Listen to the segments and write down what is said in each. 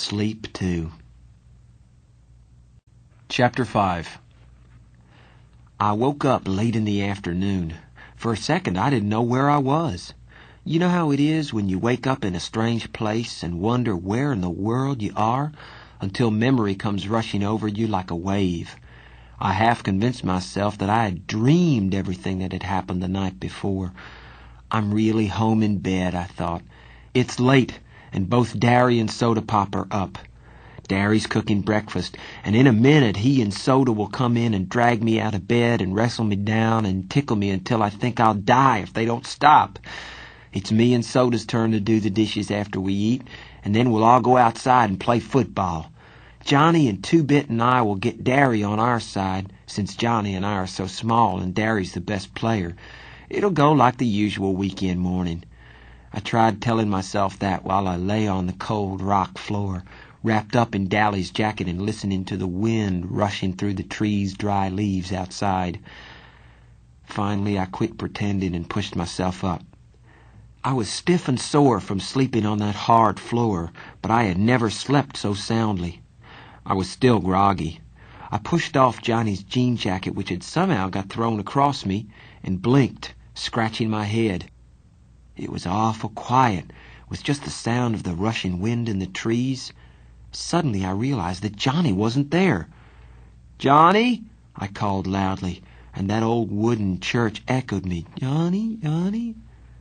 sleep too. Chapter 5. I woke up late in the afternoon. For a second, I didn't know where I was. You know how it is when you wake up in a strange place and wonder where in the world you are until memory comes rushing over you like a wave. I half convinced myself that I had dreamed everything that had happened the night before. I'm really home in bed, I thought. It's late, and both Darry and Soda Pop are up. Darry's cooking breakfast, and in a minute he and Soda will come in and drag me out of bed and wrestle me down and tickle me until I think I'll die if they don't stop. It's me and Soda's turn to do the dishes after we eat, and then we'll all go outside and play football. Johnny and Two-Bit and I will get Darry on our side, since Johnny and I are so small and Darry's the best player. It'll go like the usual weekend morning. I tried telling myself that while I lay on the cold rock floor, wrapped up in Dally's jacket and listening to the wind rushing through the trees' dry leaves outside. Finally, I quit pretending and pushed myself up. I was stiff and sore from sleeping on that hard floor, but I had never slept so soundly. I was still groggy. I pushed off Johnny's jean jacket, which had somehow got thrown across me, and blinked, scratching my head. It was awful quiet, with just the sound of the rushing wind in the trees. Suddenly I realized that Johnny wasn't there. "Johnny!" I called loudly, and that old wooden church echoed me. "Johnny, Johnny!"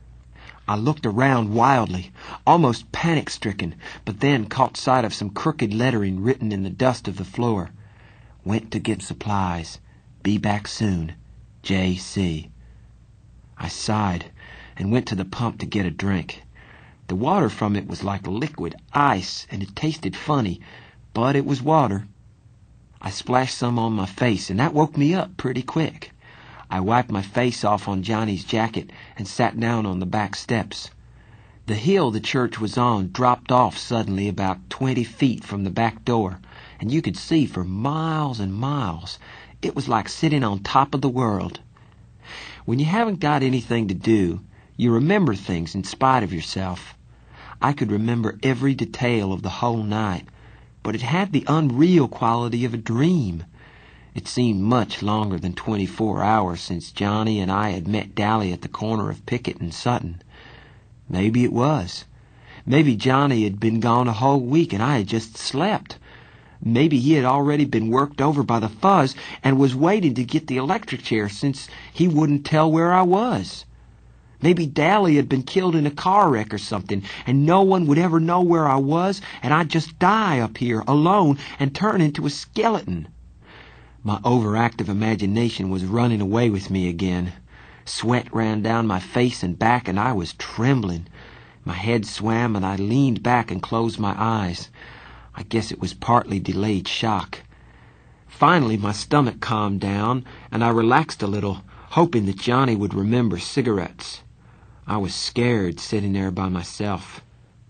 I looked around wildly, almost panic-stricken, but then caught sight of some crooked lettering written in the dust of the floor. "Went to get supplies. Be back soon. J.C." I sighed and went to the pump to get a drink. The water from it was like liquid ice, and it tasted funny, but it was water. I splashed some on my face, and that woke me up pretty quick. I wiped my face off on Johnny's jacket and sat down on the back steps. The hill the church was on dropped off suddenly about 20 feet from the back door, and you could see for miles and miles. It was like sitting on top of the world. When you haven't got anything to do, you remember things in spite of yourself. I could remember every detail of the whole night, but it had the unreal quality of a dream. It seemed much longer than 24 hours since Johnny and I had met Dally at the corner of Pickett and Sutton. Maybe it was. Maybe Johnny had been gone a whole week and I had just slept. Maybe he had already been worked over by the fuzz and was waiting to get the electric chair since he wouldn't tell where I was. Maybe Dally had been killed in a car wreck or something, and no one would ever know where I was, and I'd just die up here alone and turn into a skeleton. My overactive imagination was running away with me again. Sweat ran down my face and back, and I was trembling. My head swam, and I leaned back and closed my eyes. I guess it was partly delayed shock. Finally, my stomach calmed down, and I relaxed a little, hoping that Johnny would remember cigarettes. I was scared, sitting there by myself.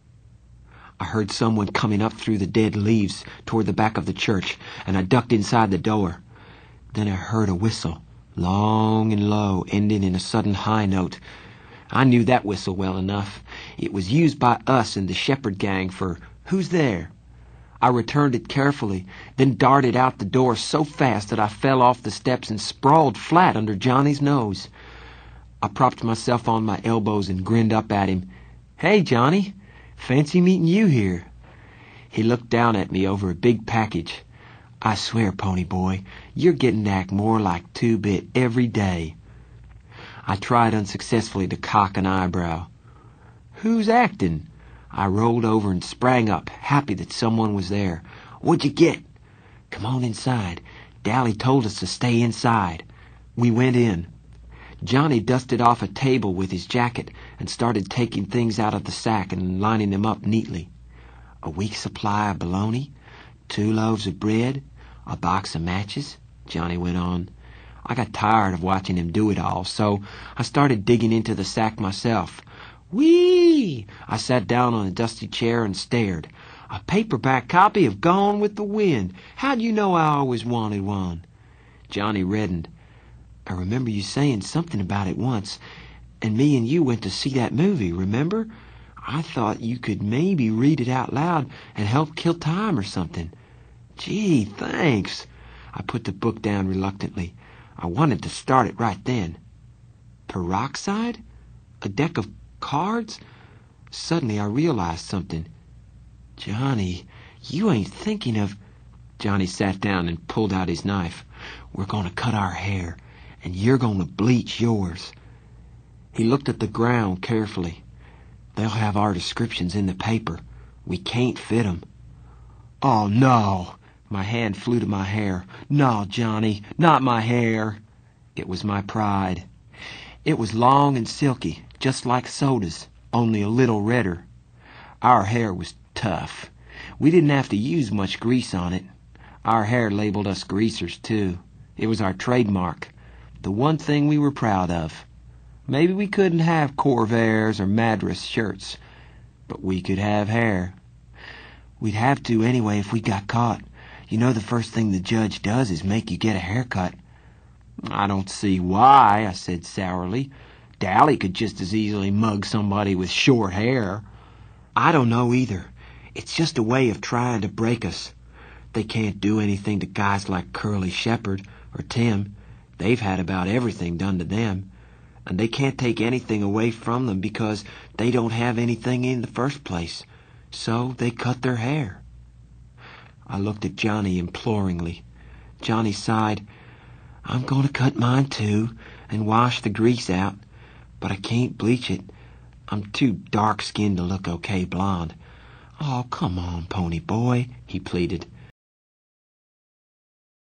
I heard someone coming up through the dead leaves toward the back of the church, and I ducked inside the door. Then I heard a whistle, long and low, ending in a sudden high note. I knew that whistle well enough. It was used by us and the Shepherd gang for "Who's there?" I returned it carefully, then darted out the door so fast that I fell off the steps and sprawled flat under Johnny's nose. I propped myself on my elbows and grinned up at him. "Hey, Johnny, fancy meeting you here." He looked down at me over a big package. "I swear, pony boy, you're getting to act more like Two-Bit every day." I tried unsuccessfully to cock an eyebrow. "Who's acting?" I rolled over and sprang up, happy that someone was there. "What'd you get?" "Come on inside. Dally told us to stay inside." We went in. Johnny dusted off a table with his jacket and started taking things out of the sack and lining them up neatly. "A week's supply of bologna, 2 loaves of bread, a box of matches," Johnny went on. I got tired of watching him do it all, so I started digging into the sack myself. Whee! I sat down on a dusty chair and stared. "A paperback copy of Gone with the Wind. How'd you know I always wanted one?" Johnny reddened. "I remember you saying something about it once, and me and you went to see that movie, remember? I thought you could maybe read it out loud and help kill time or something. Gee, thanks. I put the book down reluctantly. I wanted to start it right then. Peroxide? A deck of cards? Suddenly I realized something. Johnny, you ain't thinking of... Johnny sat down and pulled out his knife. We're going to cut our hair, and you're going to bleach yours. He looked at the ground carefully. They'll have our descriptions in the paper. We can't fit 'em. Oh, no. My hand flew to my hair. No, Johnny, not my hair. It was my pride. It was long and silky, just like Soda's, only a little redder. Our hair was tough. We didn't have to use much grease on it. Our hair labeled us greasers, too. It was our trademark, the one thing we were proud of. Maybe we couldn't have Corvairs or Madras shirts, but we could have hair. We'd have to anyway if we got caught. You know the first thing the judge does is make you get a haircut. I don't see why, I said sourly. Dally could just as easily mug somebody with short hair. I don't know either. It's just a way of trying to break us. They can't do anything to guys like Curly Shepherd or Tim. They've had about everything done to them. And they can't take anything away from them because they don't have anything in the first place. So they cut their hair. I looked at Johnny imploringly. Johnny sighed. I'm going to cut mine too and wash the grease out, but I can't bleach it. I'm too dark-skinned to look okay blonde. Oh, come on, pony boy, he pleaded.